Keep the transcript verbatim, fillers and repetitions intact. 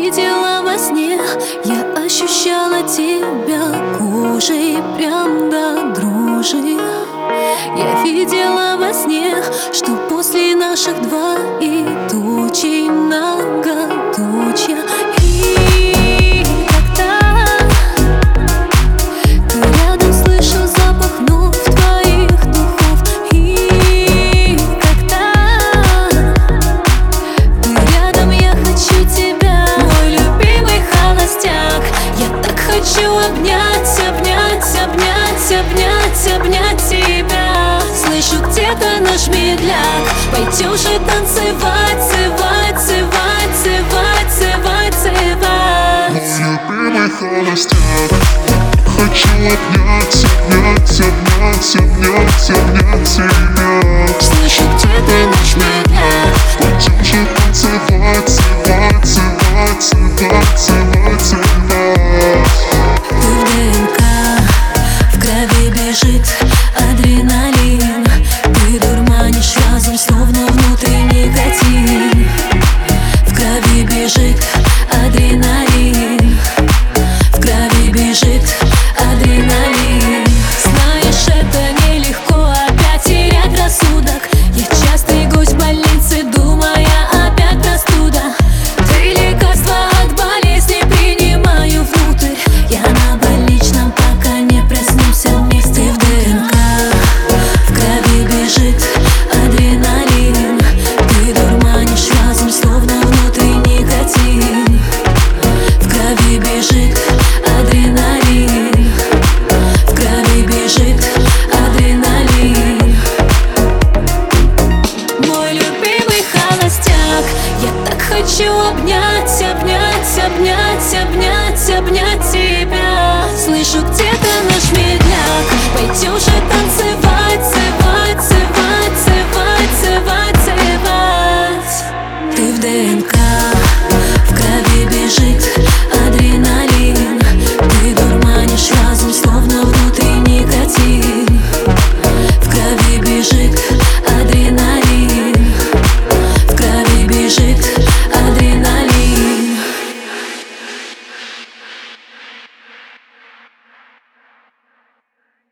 видела во сне, я ощущала тебя кожей прям до дрожи. Я видела во сне, что после наших двоих тучей многоточья. И когда ты рядом, слышу запах ног твоих духов. И когда ты рядом, я хочу тебя, мой любимый холостяк. Я так хочу обнять, обнять, обнять, обнять, обнять тебя. Слышу где-то наш медляк, пойдем же танцевать, цевать, цевать, цевать, цевать, цевать. Мой любимый холостяк, хочу обнять, обнять, обнять, обнять, обнять тебя. Слышу где-то наш медляк, пойдем же танцевать, цевать, цевать, цевать, цевать, цевать. ты в ДНК, в крови бежит адреналин. Ты дурманишь разум, словно внутренний никотин. В крови бежит адреналин, в крови бежит адреналин. Знаешь, это нелегко опять терять рассудок. Я частый гость в больнице, думая опять простуда. Ты лекарства от болезни принимаю внутрь. Я на больничном, пока не проснемся вместе. В ДНК, в крови бежит адреналин. Ты дурманишь разум, словно внутренний никотин. В крови бежит адреналин, в крови бежит адреналин. Мой любимый холостяк, я так хочу обнять, обнять, обнять, обнять, обнять тебя. Слышу где-то наш медляк, пойдем же танцевать, цевать, цевать, цевать, цевать, цевать. Ты в ДНК.